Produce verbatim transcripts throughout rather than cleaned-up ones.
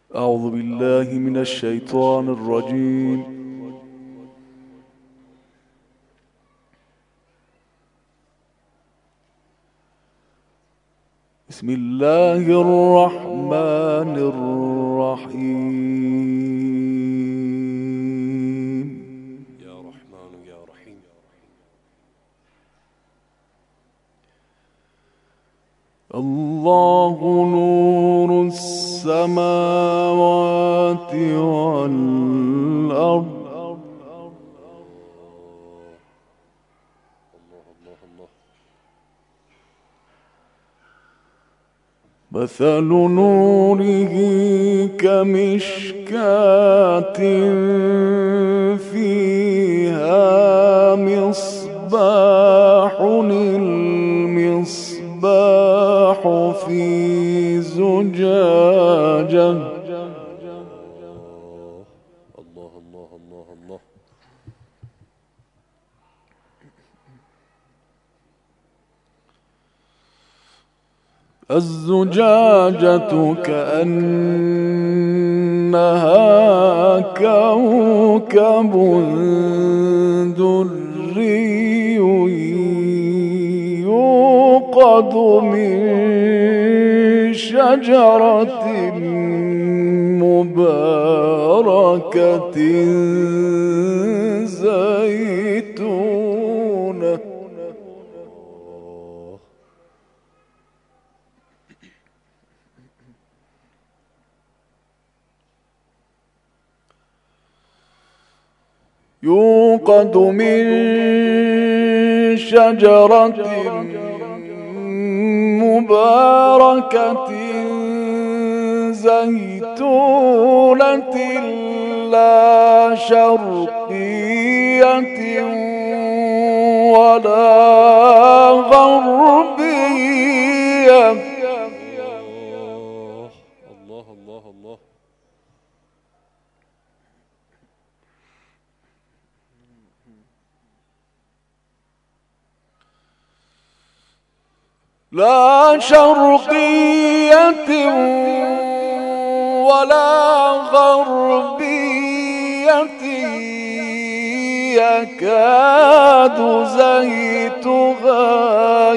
أعوذ بالله من الشيطان الرجيم. بسم الله الرحمن الرحيم. يا رحمن يا رحيم. الله نور السماوات والأرض. الله الله الله. مثل نوره كمشكاة فيها مصباح، المصباح في زجاجة. الله الله الله الله. الزجاجة كأنها كوكب دري يوقد من شجرة مباركة زيتونة. يوقد من شجرة مباركة زيتونة لا شرقية ولا غربية. الله الله الله. لا شرقية ولا غربية يكاد زيتها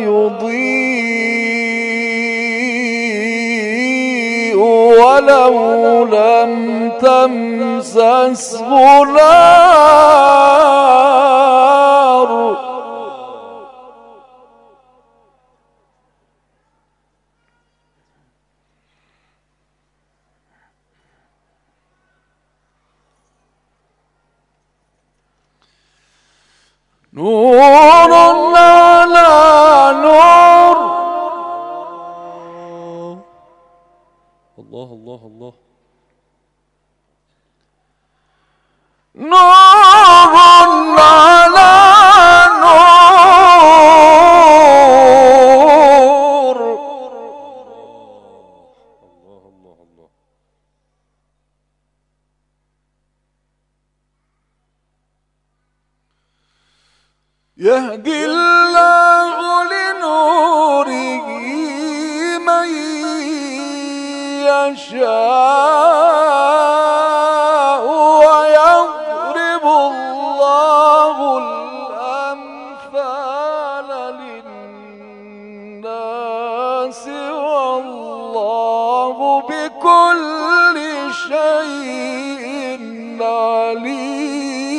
يضيء ولو لم تمسسه نار. نور على نور. الله الله الله. نور على نور. الله الله الله. يهدي الله لنوره من يشاء ويضرب الله الأمثال للناس والله بكل شيء عليم.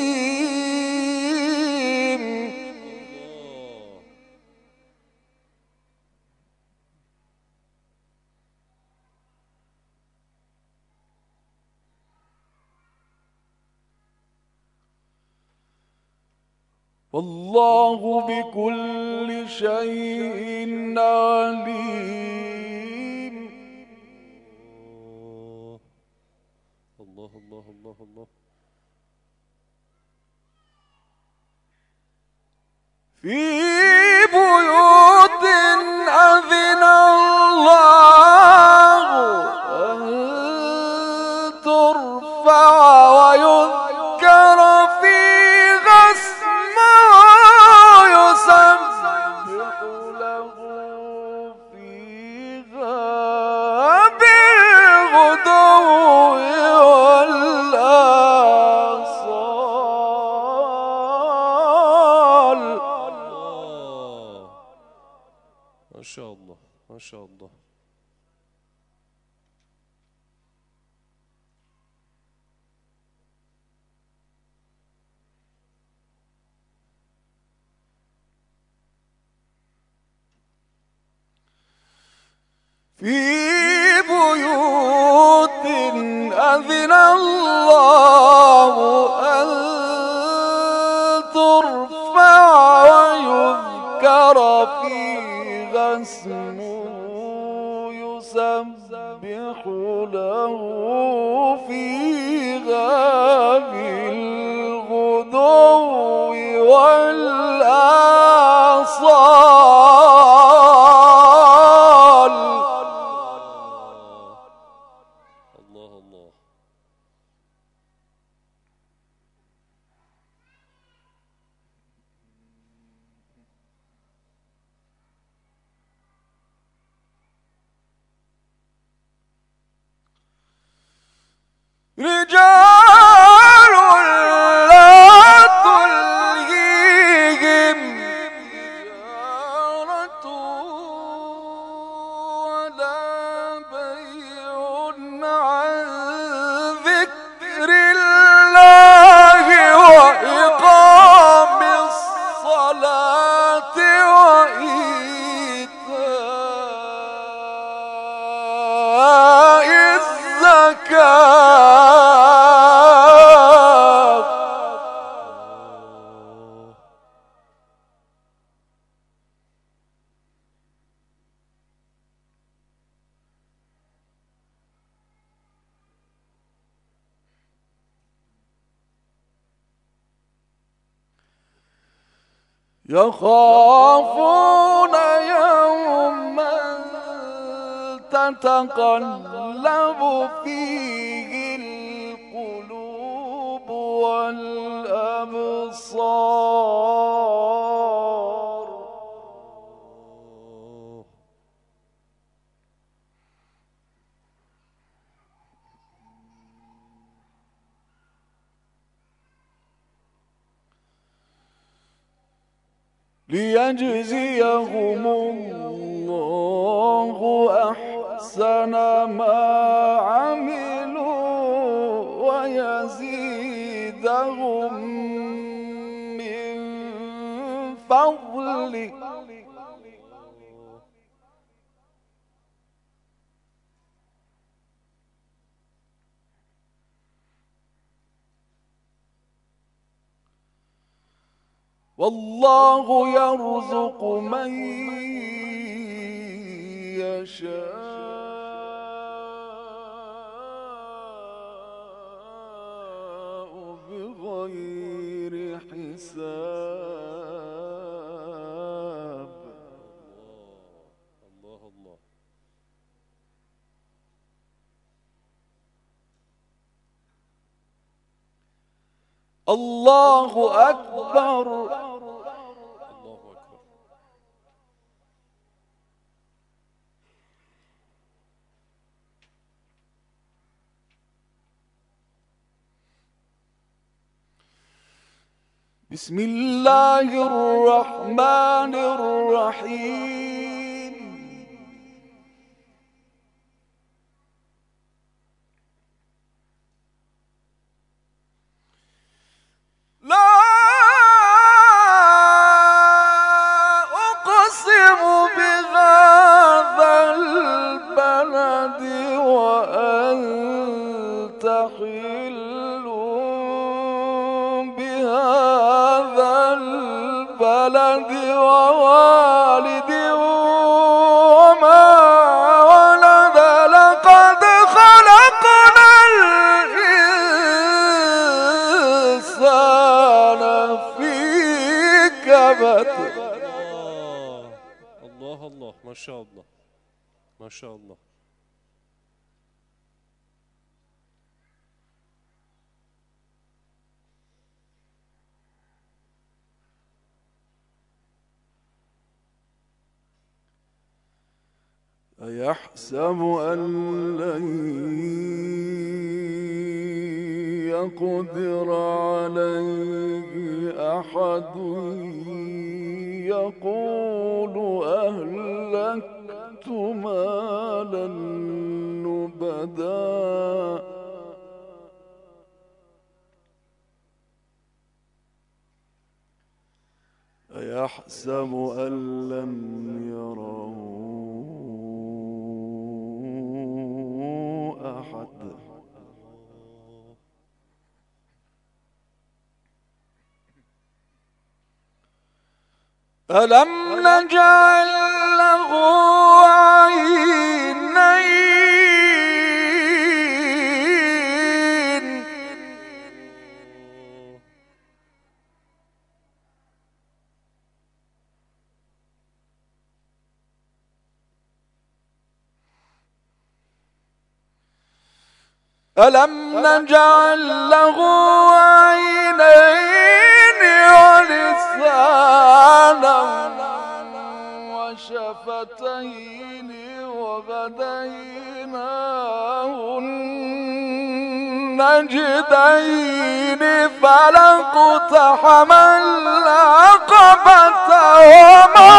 والله بكل شيء عليم. الله الله الله الله. في بيوت أذن الله أن ترفع ويذكر فيها اسمه يسبح له فيها بالغدو والآصال. الله، ما شاء الله ما شاء الله. في بيوت أذن الله أن ترفع ويذكر فيها اسمه يسبح له فيها بالغدو والآصال. الله الله. رجال لا تلهيهم تجارة ولا بيع عن ذكر الله وإقام الصلاة وإيتاء الزكاة. يخافون يوما تتقلب فيه القلوب والأبصار. ليجزيهم الله أحسن ما عملوا ويزيدهم من فضله. والله يرزق من يشاء بغير حساب. الله الله. الله أكبر. الله أكبر. بسم الله الرحمن الرحيم. لا أقسم بهذا البلد وأنت حل بهذا البلد ووالد وما ولد. لقد خلقنا الإنسان في كبد. الله الله ما شاء الله ما شاء الله. أيحسب أن لن يقدر عليه أحد يقول أهلكت مالا لبدا أيحسب أن لم يره أحد ألم نجعل له عينين ألم نجعل له عينين ولسانا وشفتين وهديناه النجدين فلاقتحم العقبة وما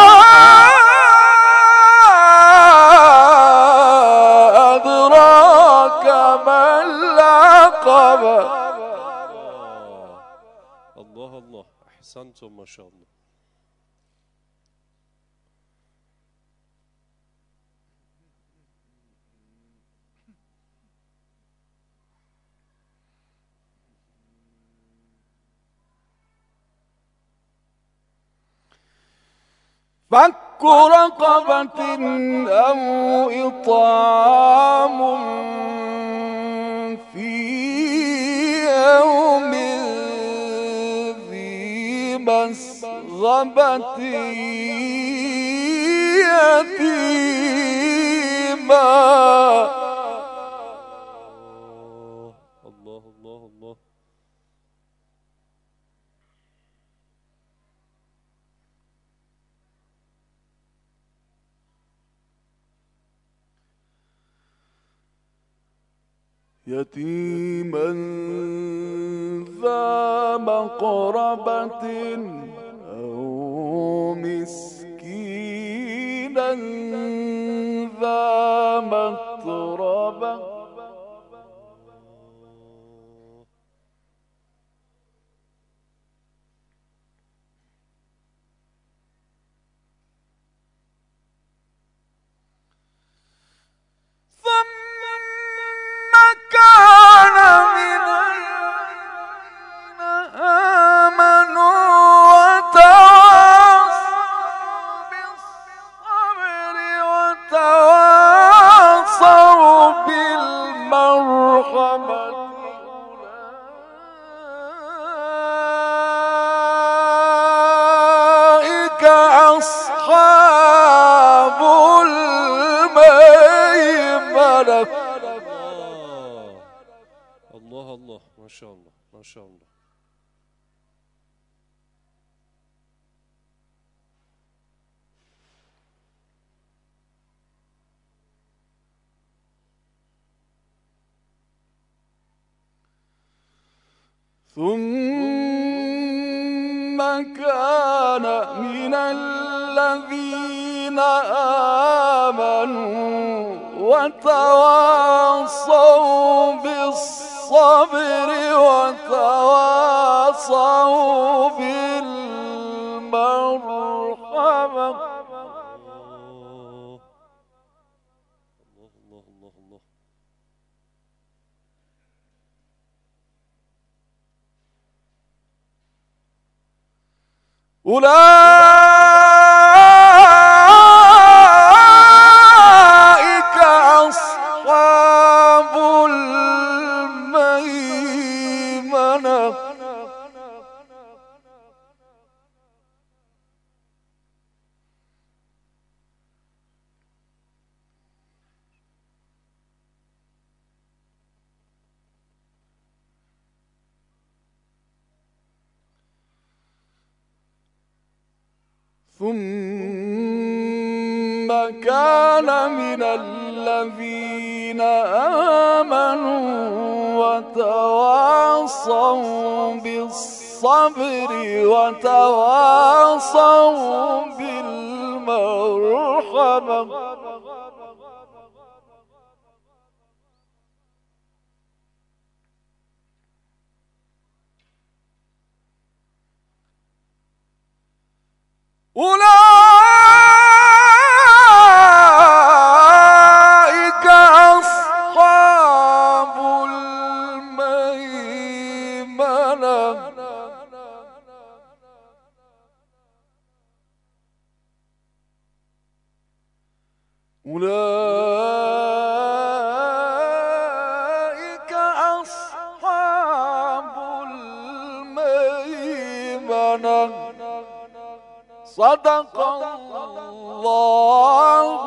أدراك ما العقبة. الله الله، أحسنتم ما شاء الله. فك رقبة أو إطعام في يوم ذي مسغبة يتيما. الله الله الله. يتيما ذا مقربة أو مسكينا ذا متربة. كان من الذين آمنوا وتواصوا بالصبر وتواصوا بالمرحمة أولئك أصحاب الميمنة. الله الله، ما شاء الله ما شاء الله. ثم كان من الذين آمنوا وتواصوا بالصبر وتواصوا بالمرحمة. الله الله الله الله. أولئك أصحاب الميمنة. ثم كان من الذين آمنوا وتواصوا بالصبر وتواصوا بالمرحمة. أولئك أصحاب الميمنة. أولئك أصحاب الميمنة. صدق الله